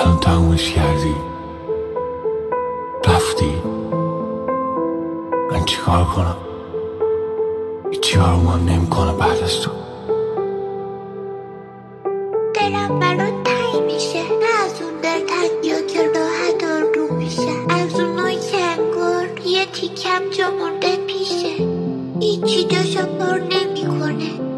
الان تمومش کردی، رفتی، من چیکار کنم؟ هیچی برام نمیکنه بعد از تو. دلم برات تنگ میشه، نه از اون در تنگیا که راحت آروم میشه، از اونایی که انگار یه تیکم جا مونده پیشه، هیچی جاشو پر نمیکنه.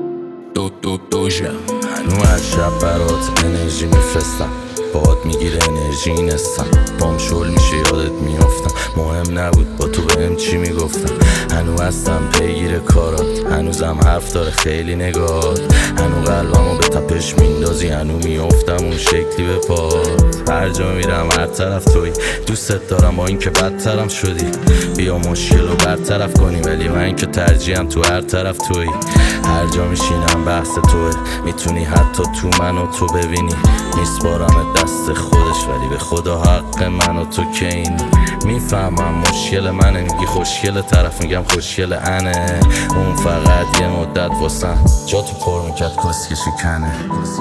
هنو هر شب برات انرژی میفرستم، باد میگیره انرژی نستم، پام شل میشه یادت میافتم، مهم نبود با تو بهم چی میگفتم. هنو هستم پیگیر کارات، هنوزم حرف داره خیلی نگات، هنو قلبمو به تپش میندازی، هنو میافتم اون شکلی به پات. هر جا میرم هر طرف توی، دوستت دارم با این که بدترم شدی، بیا مشکل رو برطرف کنی، ولی من که ترجیحم تو هر طرف توی. هر جا میشینم بحث توه، میتونی حتی تو منو تو ببینی، میسپارم دست خودش، ولی به خدا حق منو تو که اینی. میفهمم مشکل منه، میگی خوشگل، طرف میگم خوشگل انه، اون فقط یه مدت واسم جا تو پر میکرد کسکشی کنه.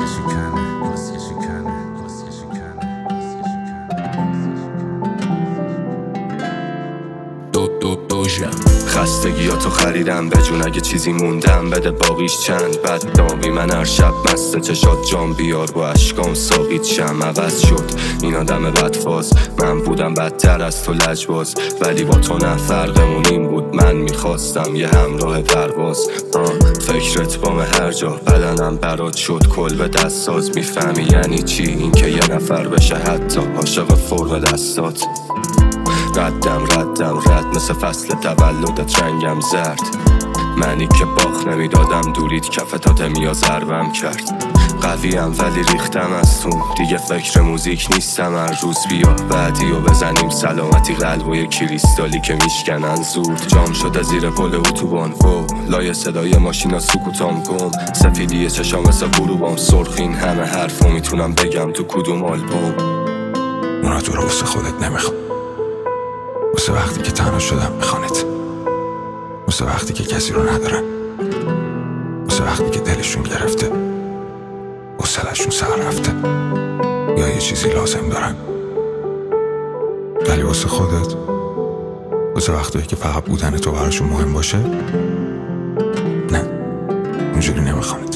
خستگیاتو خریدم به جون، اگه چیزی موندم بده باقیش چند. بد داغی من هر شب مست چشات جام بیار، با اشکام ساقیت شم. عوض شد این آدم بدفاز، من بودم بدتر از تو لجباز، ولی با تو نه فرقمون این بود، من میخواستم یه همراه پرواز. فکرت بام هر جا، بدنم برات شد کل به دست ساز. میفهمی یعنی چی این که یه نفر بشه حتی عاشق فوق دستات. ردم رد مثل فصل تولدت رنگم زرد، منی که باخ نمیدادم دوریت کفتات میا ضربم کرد. قویم ولی ریختم از تو، دیگه فکر موزیک نیستم. هر روز بیا بعدی و بزنیم سلامتی، قلب و یه کریستالی که میشکنن زود. جام شده زیر پل اتوبان و لای صدای ماشینا سکوتام گم، سفیدی چشام مثل غروبام سرخ. این همه حرفو میتونم بگم تو کدوم آلبوم؟ اونا تو رو واسه خودت نمیخوام، واسه وقتی که تنها شدم میخوانت، واسه وقتی که کسی رو ندارن، واسه وقتی که دلشون گرفته، حوصله‌شون سر رفته، یا یه چیزی لازم دارن. ولی واسه خودت، واسه وقتی که فقط بودن تو براشون مهم باشه، نه، اونجوری نمیخوانت.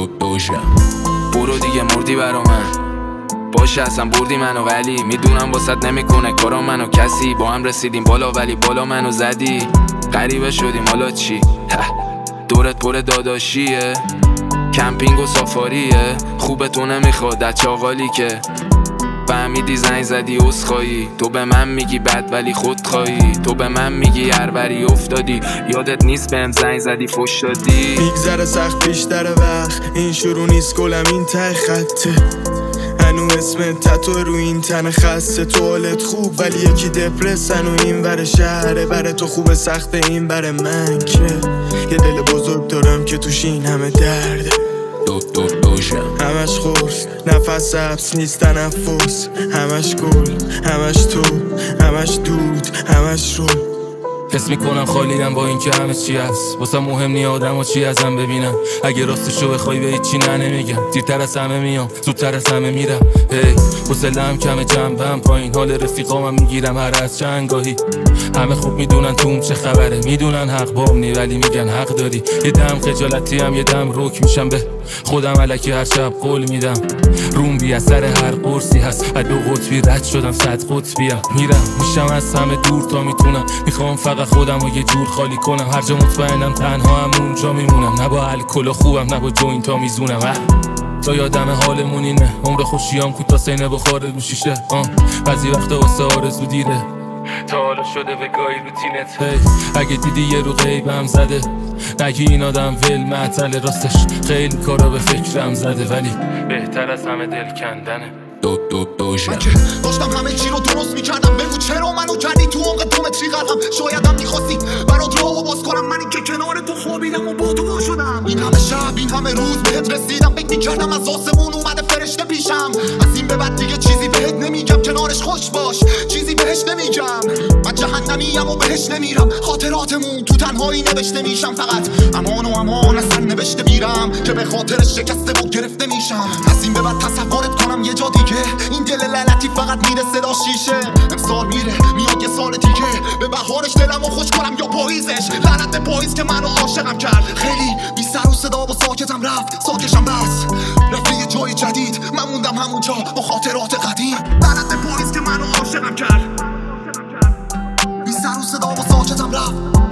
برو دیگه مردی برا من، باشه اصلا بردی منو، ولی میدونم واسط نمیکنه کارا منو. کسی با هم رسیدیم بالا، ولی بالا منو زدی، غریبه شدیم حالا چی؟ دورت پر داداشیه، کمپینگ و سافاریه، خوبه تو نمیخواد از چاقالی که فهمیدی زنگ زدی عذرخواهی. تو به من میگی بد ولی خودخواهی، تو به من میگی هربری افتادی، یادت نیست بهم زنگ زدی فش دادی. میگذره سخت بیشتر وقت، این شروع نیست گلم این ته خطه، هنو اسم تتو رو این تن خسته. تو حالت خوب ولی یکی دپرسن و این ور شهره، بره تو خوب سخته این بره من که یه دل بزرگ دارم که توش این همه درده. همش خورس نفس حبس نیست تنفس، همش گل همش تو همش دود همش رو. حس میکنم خالیم با این که همه چی هست، واسه مهم نی آدم و چی ازم ببینم. اگه راستشو بخوای به هیچی نمیگم، دیرتر از همه میام زودتر از همه میرم. حوصله‌ام کمه جنبم پایین، حال رفیقامم میگیرم هر از چندگاهی. همه خوب میدونن توم چه خبره، میدونن حق بام نی ولی میگن حق داری. یه دم خجالتی هم یه دم روک میشم به خودم، الکی هر شب قول میدم روم بی اثر هر قرصی هست. از 2 قطبی رد شدم 100 قطبی میرم، میشم از همه دور تا میتونم. میخوام فقط خودم رو یه جور خالی کنم، هر جا مطمئنم تنها هم اونجا میمونم. نه با الکل خوبم نه با جوینت ها میزونم. تا یادم حالمون اینه، عمر خوشیام کوتاه سینه بخاره رو شیشه. بعضی وقتا واسه آرزو دیره، تا حالا شده به گاهی روتینت. اگه دیدی یه رو غیبم زده، نگی این آدم ول معطل، راستش خیلی کارا به فکرم زده، ولی بهتر از همه دل کندنه. من که داشتم همه چی رو درست میکردم، بگو چرا منو کردی تو عمق دومتری قلبم. شایدم میخواستی برات راهو باز کنم، منی که کنار تو خوابیدم و با تو شدم. این همه شب این همه روز بهت رسیدم، فکر میکردم از آسمون اومده فرشته پیشم. از این به بعد دیگه چیزی بهت نمیگم، کنارش خوش باش، چیزی بهش بهش نمیگم. من جهنمیم و بهش نمیرم. خاطراتمون تو تنهایی نوشته میشم. فقط امان و امان از سر نوشته میرم که به خاطر شکسته و گرفته میشم. از این به بعد تصورت کنم یه جا دیگه. این دل لعنتی فقط میره صدا شیشه. امسال میره میاد یه سال دیگه. به بهارش دلمو خوش کنم یا پاییزش. لعنت به پاییز که منو عاشقم کرد. خیلی بی سر و صدا و ساکتم رفت. ساکشم بس رفته یه جای جدید. من موندم همونجا با خاطرات قدیم. لعنت به پاییز که منو عاشقم کرد. بی سر و صدا و ساکتم رفت.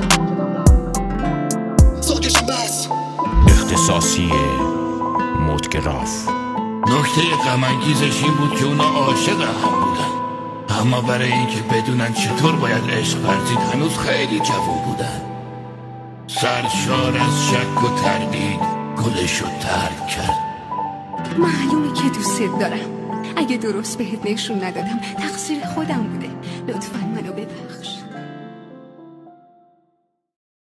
ساکشم بس اختصاصی مدگراف. نکته غم‌انگیزش این بود که اونا عاشق هم بودن، اما برای اینکه بدونن چطور باید عشق ورزید هنوز خیلی جوون بودن. سرشار از شک و تردید گلشو ترک کرد. معلومه که دوست دارم. اگه درست بهت نشون ندادم تقصیر خودم بوده. لطفاً منو ببخش.